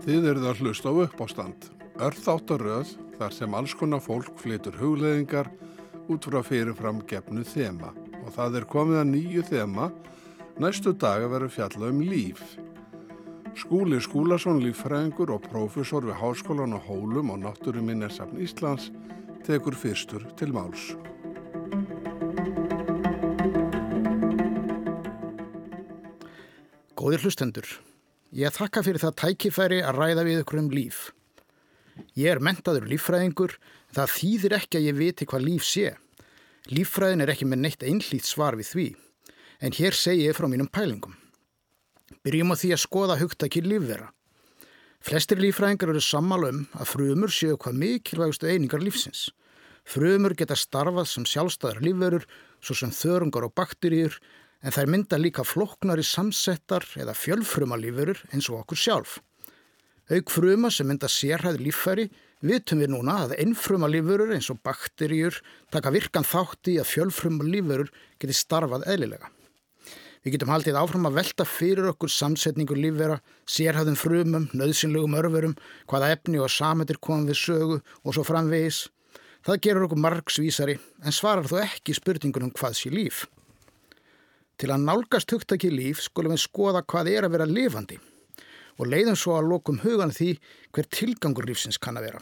Þið eruð að hlusta á Uppástand, örþáttaröð þar sem alls konar fólk flytur hugleiðingar út frá fyrirfram gefnu þema. Og það er komið að nýju þema, næstu daga verður fjallað um líf. Skúli Skúlason, líffræðingur og prófessor við Háskólann á Hólum og Náttúruminjasafn Íslands tekur fyrstur til máls. Góðir hlustendur, ég þakka fyrir það tækifæri að ræða við ykkur um líf. Ég er menntaður líffræðingur, en það þýðir ekki að ég viti hvað líf sé. Líffræðin er ekki með neitt einhlítt svar við því, en hér segi ég frá mínum pælingum. Byrjum á því að skoða hugtakið lífvera. Flestir líffræðingar eru sammála að frumur séu hvað mikilvægustu einingar lífsins. Frumur geta starfað sem sjálfstæðar lífverur, svo sem þörungar og bakteríur, en þær mynda líka flóknari samsettar eða fjölfrumalífverur eins og okkur sjálf. Auk fruma sem mynda sérhæð líffæri vitum við núna að einfrumalífverur eins og bakteríur taka virkan þátt í að fjölfrumalífverur geti starfað eðlilega. Við getum haldið áfram að velta fyrir okkur samsetningu lífvera, sérhæðum frumum, nauðsynlegum örverum, hvaða efni og sameindir komum við sögu og svo framvegis. Það gerur okkur margsvísari en svarar þó ekki spurningunum hvað sé líf. Til að nálgast hugtakið líf skulum við skoða hvað er að vera lifandi og leiðum svo að lokum hugan því hver tilgangur lífsins kann að vera.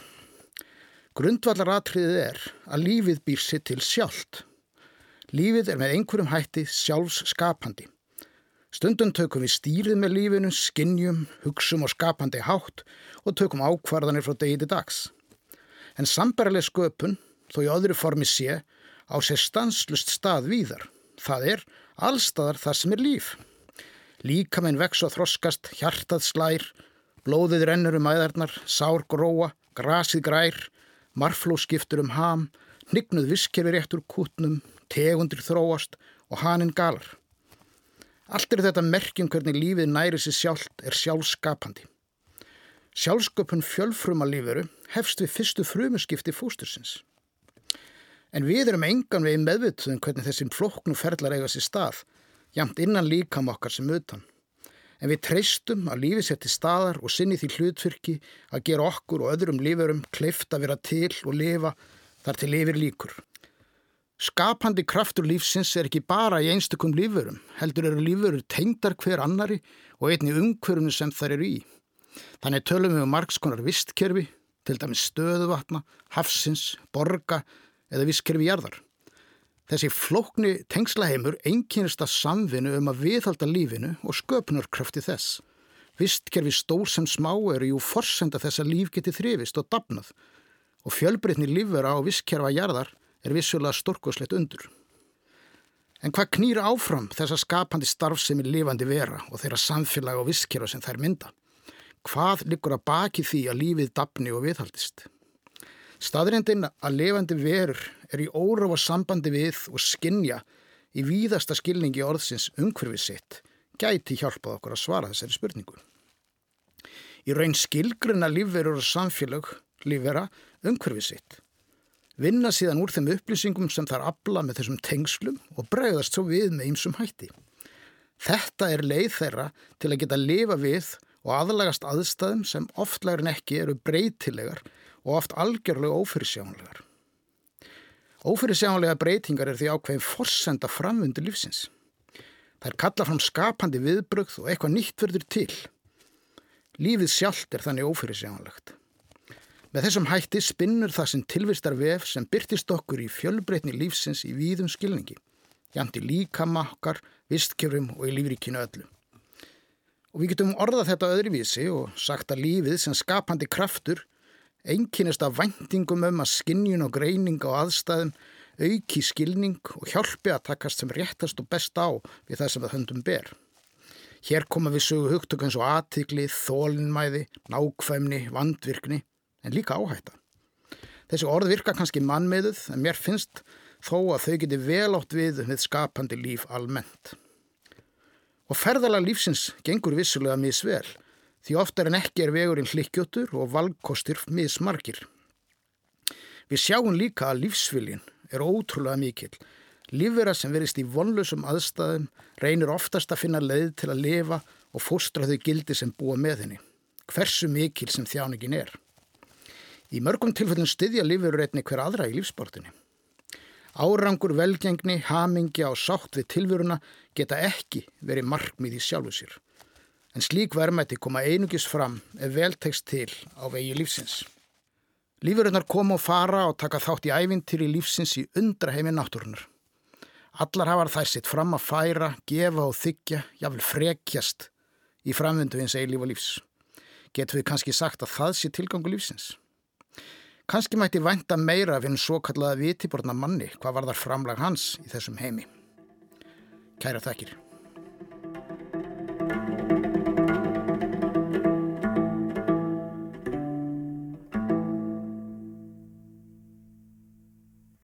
Grundvallaratriðið er að lífið býr sig til sjálft. Lífið er með einhverjum hætti sjálfsskapandi. Stundum tökum við stýrið með lífinu, skynjum, hugsum og skapandi hátt og tökum ákvarðanir frá degi til dags. En sambærileg sköpun, þó í öðru formi sé, á sér stanslaust stað víðar. Það er allstaðar þar sem er líf. Líkaminn vex og þroskast, hjartað slær, blóðið rennur um æðarnar, sár gróa, grasið grær, marfló skiptur um ham, hnignuð vistkerfi rétt úr kútnum, tegundir þróast og haninn galar. Allt er þetta merki hvernig lífið næri sig sjálft er sjálfskapandi. Sjálfsköpun fjölfrumalífveru hefst við fyrstu frumuskipti fóstursins. En við erum engan veginn meðvituð hvernig þessi flóknu ferlar eiga sér stað, jafnt innan líkama okkar sem utan. En við treystum að lífið sé til staðar og sinni því hlutverki að gera okkur og öðrum lífverum kleift að vera til og lifa þar til lifir líkur. Skapandi kraftur lífsins er ekki bara í einstökum lífverum, heldur eru lífverur tengdar hver annari og einnig umhverfinu sem þær eru í. Þannig tölum við margs konar vistkerfi, til dæmis stöðuvatna, hafsins, borga eða vistkerfi jarðar. Þessi flókni tengslaheimur einkennist af samvinnu að viðhalda lífinu og sköpunarkrafti þess. Vistkerfi stór sem smá eru jú forsenda þess að líf geti þrifist og dafnað og fjölbreytni lífvera og vistkerfa jarðar er vissulega stórkostlegt undur. En hvað knýr áfram þessa skapandi starfsemi lifandi vera og þeirra samfélag og vistkerfa sem þær mynda? Hvað liggur að baki því að lífið dafni og viðhaldist? Staðreyndin að lifandi verur er í órofa sambandi við og skynja í víðasta skilningi orðsins umhverfið sitt gæti hjálpað okkur að svara þessari spurningu. Í raun skilgreina lífverur og samfélag lífvera umhverfið sitt. Vinna síðan úr þeim upplýsingum sem þær afla með þessum tengslum og bregðast svo við með ýmsum hætti. Þetta er leið þeirra til að geta lifa við og aðlagast aðstæðum sem oftlegar en ekki eru breytilegar og oft algjörlega ófyrirsjáanlegar. Ófyrirsjáanlega breytingar er því ákveðin forsenda framvindu lífsins. Þær kalla fram skapandi viðbrögð og eitthvað nýtt verður til. Lífið sjálft er þannig ófyrirsjáanlegt. Með þessum hætti spinnur það sem tilvistar vef sem birtist okkur í fjölbreytni lífsins í víðum skilningi, jafnt í líkama okkar, vistkerfum og í lífríkinu öllu. Og við getum orðað þetta öðruvísi og sagt að lífið sem skapandi kraftur einkennist af væntingum að skynjun og greining á aðstæðum auki skilning og hjálpi að takast sem réttast og best á við það sem það höndum ber. Hér koma við sögu hugtök eins og athygli, þolinmæði, nákvæmni, vandvirkni, en líka áhætta. Þessi orð virka kannski mannmeðuð, en mér finnst þó að þau geti vel átt við skapandi líf almennt. Og ferðalag lífsins gengur vissulega misvel, því oftar en ekki er vegurinn hlykkjóttur og valkostir mismargir. Við sjáum líka að lífsviljinn er ótrúlega mikill. Lífvera sem verist í vonlausum aðstæðum reynir oftast að finna leið til að lifa og fóstra þau gildi sem búa með henni. hversu mikil sem þjáningin er. Í mörgum tilfellum styðja lífverur einnig hver aðra í lífsbortinni. Árangur, velgengni, hamingja og sátt við tilveruna geta ekki verið markmið í sjálfu sér. En slík verðmæti koma einungis fram ef vel tekst til á vegi lífsins. Lífverurnar koma og fara og taka þátt í ævintýri lífsins í undraheimi náttúrunnar. Allar hafa þær sitt fram að færa, gefa og þiggja, jafnvel frekjast í framvindu hins eilífa lífs. Getum við kannski sagt að það sé tilgangur lífsins? Kannski mætti vænta meira af hinn svokallaða vitiborna manni hvað varðar framlag hans í þessum heimi. Kærar þakkir.